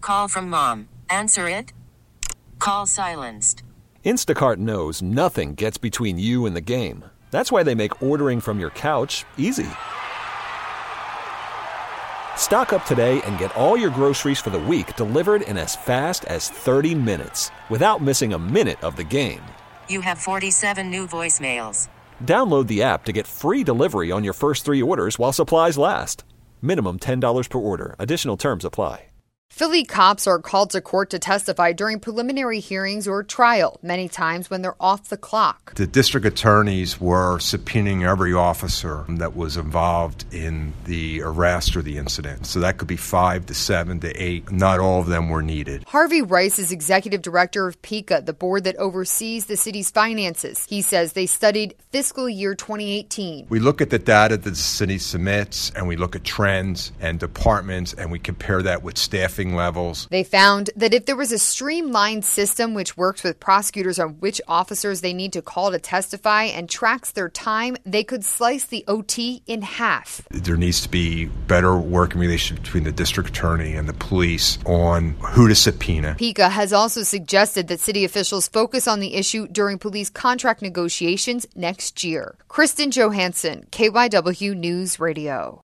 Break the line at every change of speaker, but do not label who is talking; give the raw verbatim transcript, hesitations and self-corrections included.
call from mom. Answer it. Call silenced.
Instacart knows nothing gets between you and the game. That's why they make ordering from your couch easy. Stock up today and get all your groceries for the week delivered in as fast as thirty minutes without missing a minute of the game.
You have forty-seven new voicemails.
Download the app to get free delivery on your first three orders while supplies last. Minimum ten dollars per order. Additional terms apply.
Philly cops are called to court to testify during preliminary hearings or trial, many times when they're off the clock.
The district attorneys were subpoenaing every officer that was involved in the arrest or the incident. So that could be five to seven to eight. Not all of them were needed.
Harvey Rice is executive director of PICA, the board that oversees the city's finances. He says they studied fiscal year twenty eighteen.
We look at the data that the city submits, and we look at trends and departments, and we compare that with staffing levels.
They found that if there was a streamlined system which works with prosecutors on which officers they need to call to testify and tracks their time, they could slice the O T in half.
There needs to be better working relationship between the district attorney and the police on who to subpoena.
PICA has also suggested that city officials focus on the issue during police contract negotiations next year. Kristen Johansson, K Y W News Radio.